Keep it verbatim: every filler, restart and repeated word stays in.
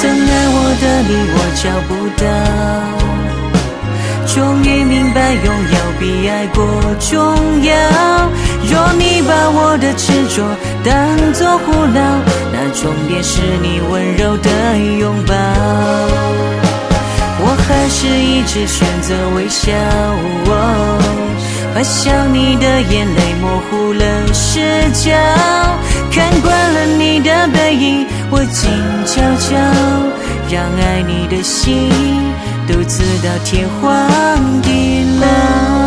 曾爱我的你我找不到，终于明白拥有比爱过重要。若你把我的执着当作胡闹，那重点是你温柔的拥抱。我还是一直选择微笑，哦，怕想你的眼泪模糊了视角。看惯了你的背影，我静悄悄，让爱你的心独自到天荒地老。